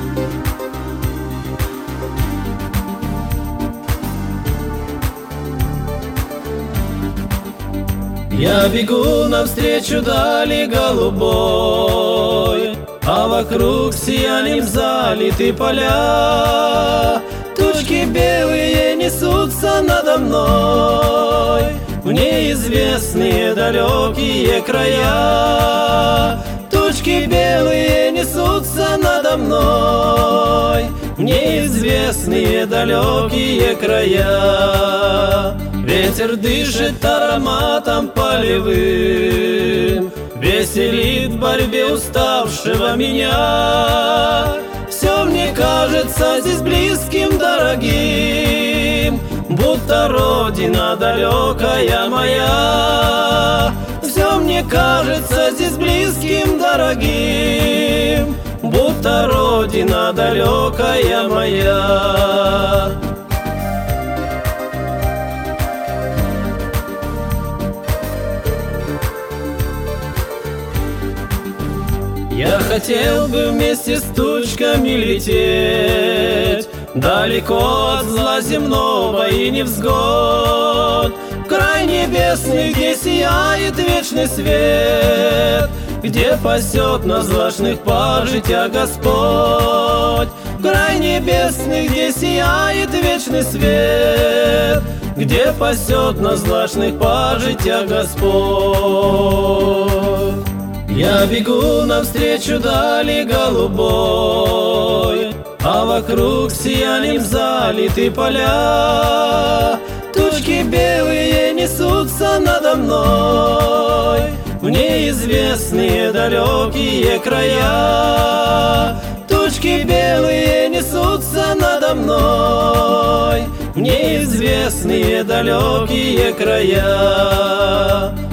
Я бегу навстречу дали голубой, а вокруг сиянием залиты поля. Тучки белые несутся надо мной в неизвестные далекие края. Тучки белые несутся надо мной в неизвестные далекие края. Ветер дышит ароматом полевым, веселит в борьбе уставшего меня. Все мне кажется здесь близким, дорогим, будто родина далекая моя. Все мне кажется здесь близким, дорогим, будто родина далекая моя. Я хотел бы вместе с тучками лететь далеко от зла земного и невзгод, в край небесный, где сияет вечный свет, где пасет на злачных пар життя Господь. В край небесный, где сияет вечный свет, где пасет на злачных пар життя Господь. Я бегу навстречу дали голубой, а вокруг сиянием залиты поля. Тучки белые несутся надо мной в неизвестные далекие края. Тучки белые несутся надо мной в неизвестные далекие края.